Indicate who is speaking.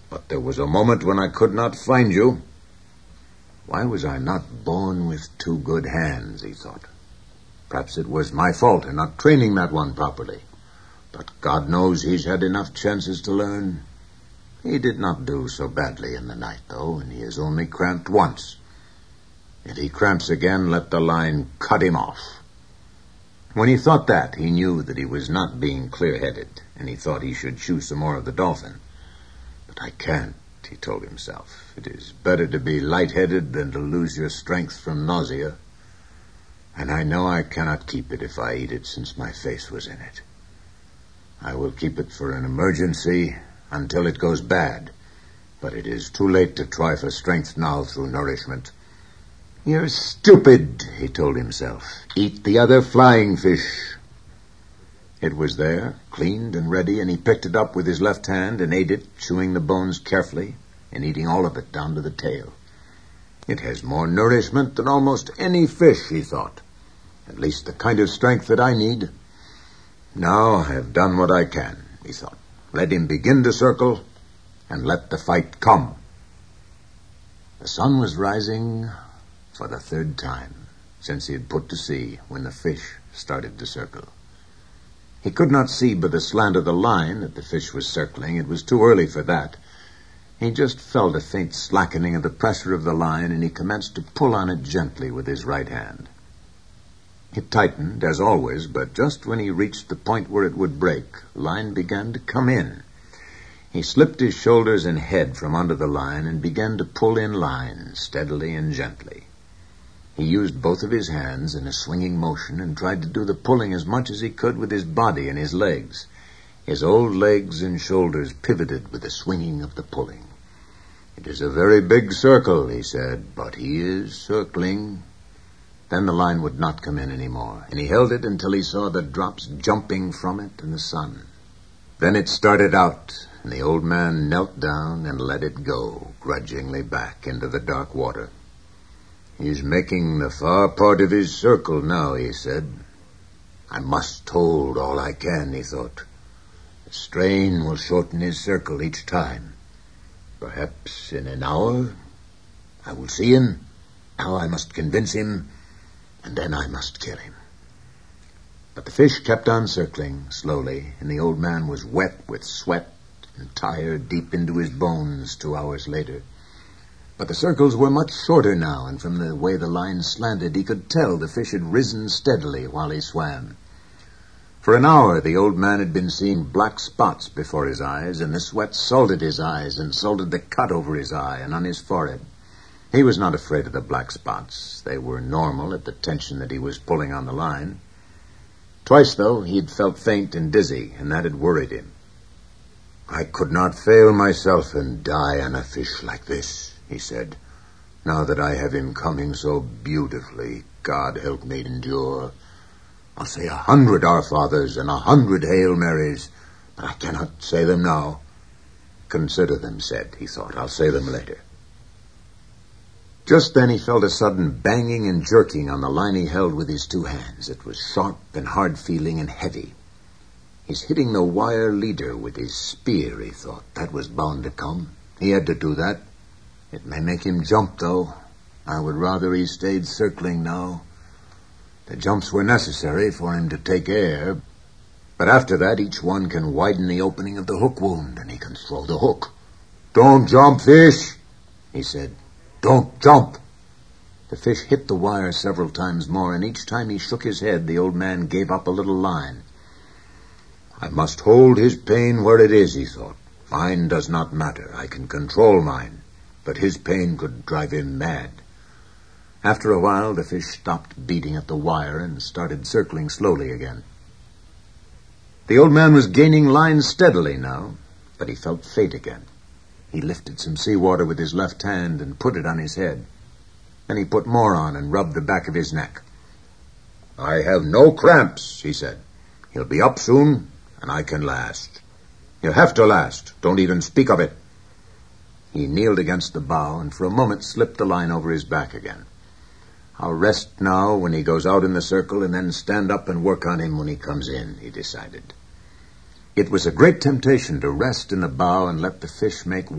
Speaker 1: But there was a moment when I could not find you. Why was I not born with 2 good hands, he thought. Perhaps it was my fault in not training that one properly. But God knows he's had enough chances to learn. He did not do so badly in the night, though, and he has only cramped once. If he cramps again, let the line cut him off. When he thought that, he knew that he was not being clear-headed, and he thought he should chew some more of the dolphin. But I can't, he told himself. It is better to be light-headed than to lose your strength from nausea. And I know I cannot keep it if I eat it, since my face was in it. I will keep it for an emergency until it goes bad. But it is too late to try for strength now through nourishment. You're stupid, he told himself. Eat the other flying fish. It was there, cleaned and ready, and he picked it up with his left hand and ate it, chewing the bones carefully and eating all of it down to the tail. It has more nourishment than almost any fish, he thought. At least the kind of strength that I need. Now I have done what I can, he thought. Let him begin to circle, and let the fight come. The sun was rising for the 3rd time since he had put to sea when the fish started to circle. He could not see by the slant of the line that the fish was circling. It was too early for that. He just felt a faint slackening of the pressure of the line, and he commenced to pull on it gently with his right hand. It tightened, as always, but just when he reached the point where it would break, the line began to come in. He slipped his shoulders and head from under the line and began to pull in line, steadily and gently. He used both of his hands in a swinging motion and tried to do the pulling as much as he could with his body and his legs. His old legs and shoulders pivoted with the swinging of the pulling. It is a very big circle, he said, but he is circling. Then the line would not come in anymore, and he held it until he saw the drops jumping from it in the sun. Then it started out, and the old man knelt down and let it go, grudgingly back into the dark water. He's making the far part of his circle now, he said. I must hold all I can, he thought. The strain will shorten his circle each time. Perhaps in an hour I will see him. Now I must convince him, and then I must kill him. But the fish kept on circling slowly, and the old man was wet with sweat and tired deep into his bones 2 hours later. But the circles were much shorter now, and from the way the line slanted, he could tell the fish had risen steadily while he swam. For an hour, the old man had been seeing black spots before his eyes, and the sweat salted his eyes and salted the cut over his eye and on his forehead. He was not afraid of the black spots. They were normal at the tension that he was pulling on the line. Twice, though, he had felt faint and dizzy, and that had worried him. I could not fail myself and die on a fish like this, he said. Now that I have him coming so beautifully, God help me endure. I'll say 100 Our Fathers and 100 Hail Marys, but I cannot say them now. Consider them said, he thought. I'll say them later. Just then he felt a sudden banging and jerking on the line he held with his 2 hands. It was sharp and hard-feeling and heavy. He's hitting the wire leader with his spear, he thought. That was bound to come. He had to do that. It may make him jump, though. I would rather he stayed circling now. The jumps were necessary for him to take air, but after that each one can widen the opening of the hook wound, and he can throw the hook. Don't jump, fish, he said. Don't jump. The fish hit the wire several times more, and each time he shook his head, the old man gave up a little line. I must hold his pain where it is, he thought. Mine does not matter. I can control mine, but his pain could drive him mad. After a while, the fish stopped beating at the wire and started circling slowly again. The old man was gaining line steadily now, but he felt faint again. He lifted some seawater with his left hand and put it on his head. Then he put more on and rubbed the back of his neck. I have no cramps, he said. He'll be up soon, and I can last. You have to last. Don't even speak of it. He kneeled against the bow and for a moment slipped the line over his back again. I'll rest now when he goes out in the circle and then stand up and work on him when he comes in, he decided. It was a great temptation to rest in the bow and let the fish make